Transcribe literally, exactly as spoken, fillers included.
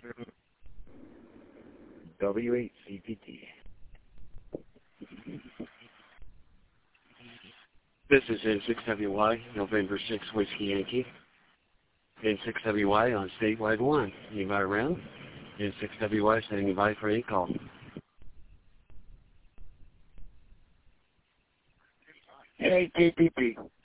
W eight C P T. This is N six W Y, November sixth, Whiskey Yankee. N six W Y on statewide one. Anybody around? N six W Y standing by for any call. Hey, T P P.